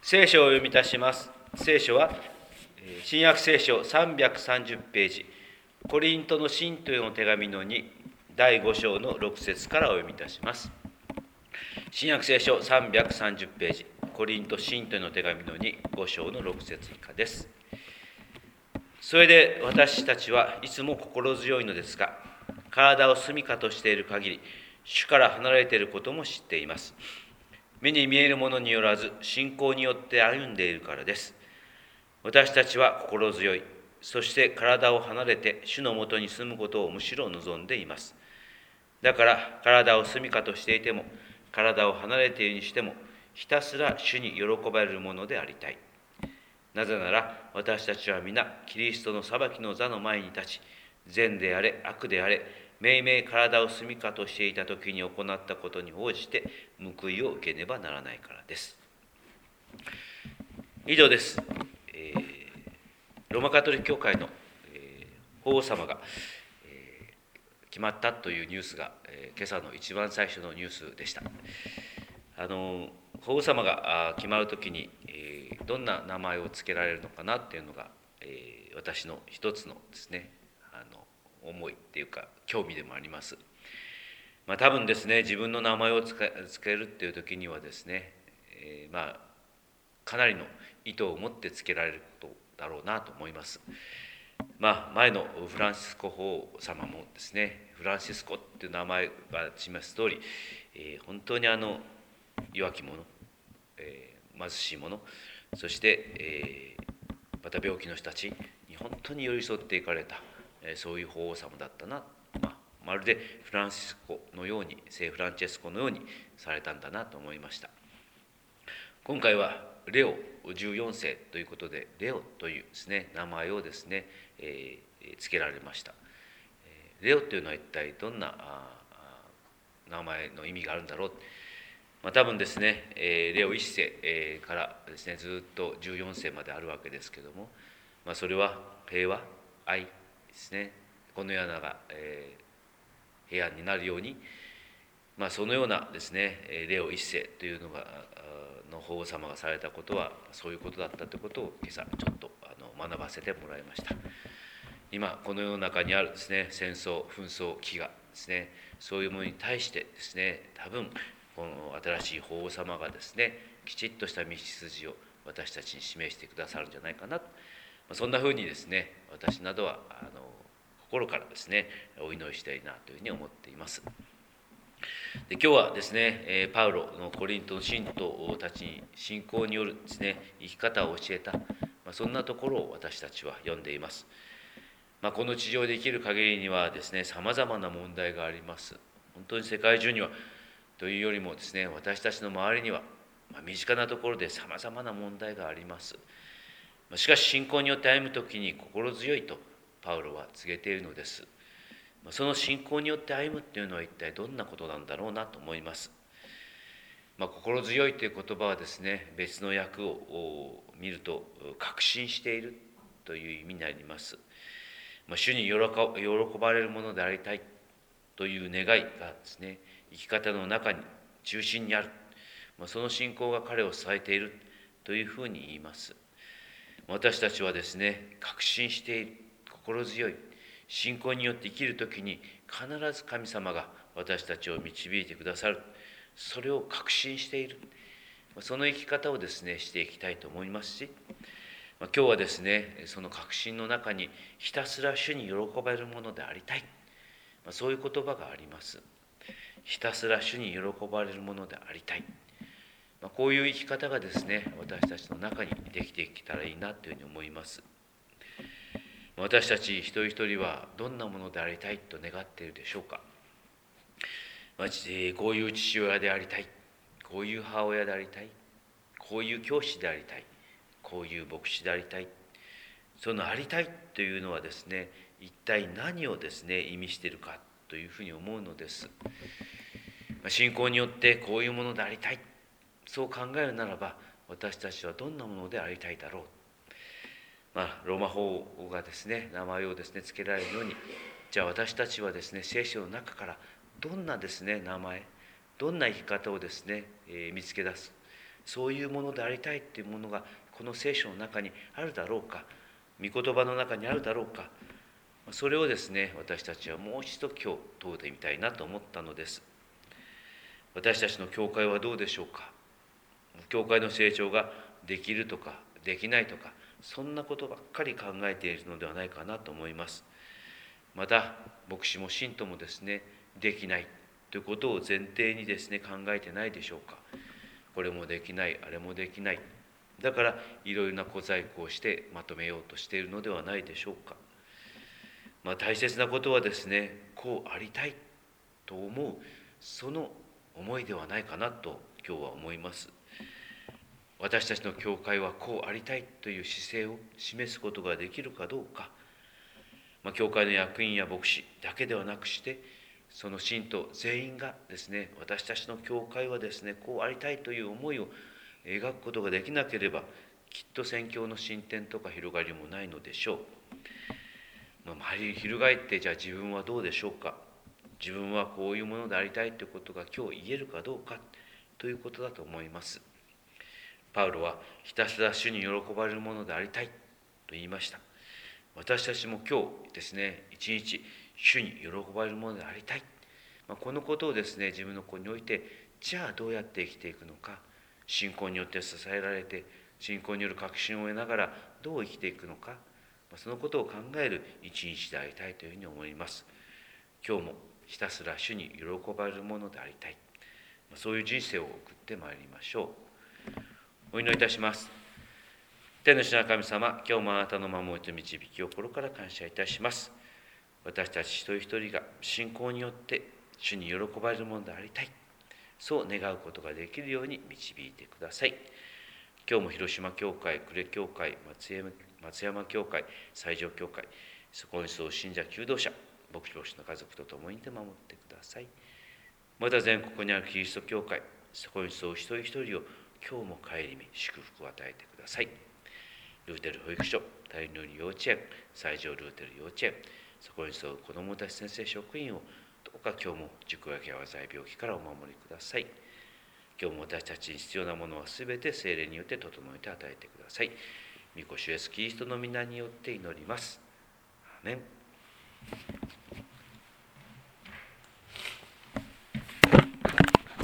聖書を読み出します。聖書は新約聖書330ページ、コリントの信徒への手紙の2、第5章の6節からお読みいたします。新約聖書330ページ、コリント信徒への手紙の2、5章の6節以下です。それで私たちはいつも心強いのですが、体を住みかとしている限り、主から離れていることも知っています。目に見えるものによらず、信仰によって歩んでいるからです。私たちは心強い、そして体を離れて主のもとに住むことをむしろ望んでいます。だから体を住みかとしていても、体を離れているにしても、ひたすら主に喜ばれるものでありたい。なぜなら私たちは皆キリストの裁きの座の前に立ち、善であれ悪であれ、めいめい体を住みかとしていた時に行ったことに応じて報いを受けねばならないからです。以上です。ローマカトリック教会の法皇様が決まったというニュースが今朝の一番最初のニュースでした。法皇様が決まるときにどんな名前を付けられるのかなっていうのが私の一つのですね思いっていうか興味でもあります。多分ですね、自分の名前を付けるっていう時にはですね、かなりの意図を持って付けられることだろうなと思います。前のフランシスコ法様もですね、フランシスコっていう名前が示す通り、本当に弱き者、貧しい者、そして、また病気の人たちに本当に寄り添っていかれた、そういう法皇様だったな、まるでフランシスコのように、聖フランチェスコのようにされたんだなと思いました。今回はレオ14世ということで、レオというですね名前をですね、付けられました。レオというのは一体どんな名前の意味があるんだろう。多分ですね、レオ1世からですねずっと14世まであるわけですけども、それは平和、愛ですね。この世の中、平安になるように、そのようなですねレオ1世というのがの法皇様がされたことはそういうことだったということを今朝ちょっと学ばせてもらいました。今この世の中にあるですね戦争、紛争、飢餓ですね、そういうものに対してですね、多分この新しい法皇様がですねきちっとした道筋を私たちに示してくださるんじゃないかな、そんなふうにですね私などは心からですねお祈りしたいなというふうに思っています。で今日はですねパウロのコリントの信徒たちに信仰によるですね生き方を教えた、そんなところを私たちは読んでいます。この地上で生きる限りにはですねさまざまな問題があります。本当に世界中にはというよりもですね、私たちの周りには身近なところでさまざまな問題があります。しかし信仰によって歩むときに心強いとパウロは告げているのです。その信仰によって歩むっていうのは一体どんなことなんだろうなと思います。心強いという言葉はですね、別の訳を見ると確信しているという意味になります。主に喜ばれるものでありたいという願いがですね、生き方の中に中心にある。その信仰が彼を支えているというふうに言います。私たちはですね、確信している、心強い、信仰によって生きるときに必ず神様が私たちを導いてくださる。それを確信している。その生き方をですね、していきたいと思いますし、今日はですね、その確信の中にひたすら主に喜ばれるものでありたい。そういう言葉があります。ひたすら主に喜ばれるものでありたい。こういう生き方がですね、私たちの中にできていけたらいいなというふうに思います。私たち一人一人はどんなものでありたいと願っているでしょうか。こういう父親でありたい、こういう母親でありたい、こういう教師でありたい、こういう牧師でありたい。そのありたいというのはですね、一体何をですね意味しているかというふうに思うのです。信仰によってこういうものでありたい、そう考えるならば、私たちはどんなものでありたいだろう。ローマ法がですね名前をですね付けられるように、じゃあ私たちはですね聖書の中からどんなですね名前、どんな生き方をですね見つけ出す、 そういうものでありたいというものがこの聖書の中にあるだろうか、御言葉の中にあるだろうか、それをですね、私たちはもう一度今日問うてみたいなと思ったのです。私たちの教会はどうでしょうか。教会の成長ができるとかできないとか、そんなことばっかり考えているのではないかなと思います。また牧師も信徒もですね、できないということを前提にですね、考えてないでしょうか。これもできない、あれもできない、だからいろいろな小細工をしてまとめようとしているのではないでしょうか。大切なことはですね、こうありたいと思う、その思いではないかなと今日は思います。私たちの教会はこうありたいという姿勢を示すことができるかどうか、教会の役員や牧師だけではなくして、その信徒全員がですね、私たちの教会はですね、こうありたいという思いを描くことができなければ、きっと宣教の進展とか広がりもないのでしょう。翻って、じゃあ自分はどうでしょうか。自分はこういうものでありたいということが今日言えるかどうかということだと思います。パウロはひたすら主に喜ばれるものでありたいと言いました。私たちも今日ですね、一日主に喜ばれるものでありたい、このことをですね、自分の子において、じゃあどうやって生きていくのか、信仰によって支えられて、信仰による確信を得ながらどう生きていくのか、そのことを考える一日でありたいというふうに思います。今日もひたすら主に喜ばれるものでありたい、そういう人生を送ってまいりましょう。お祈りいたします。天の主な神様、今日もあなたの守りと導きを心から感謝いたします。私たち一人一人が信仰によって主に喜ばれるものでありたい、そう願うことができるように導いてください。今日も広島教会、呉教会、松山教会、西条教会、そこにそう信者求道者、牧師の家族と共に守ってください。また全国にあるキリスト教会、そこにそう一人一人を今日も顧み祝福を与えてください。ルーテル保育所、タイ料理幼稚園、西条ルーテル幼稚園、そこに沿う子どもたち先生職員をどうか今日も塾や災病気からお守りください。今日も私たちに必要なものはすべて聖霊によって整えて与えてください。御子主イエスキリストの皆によって祈ります。アーメン。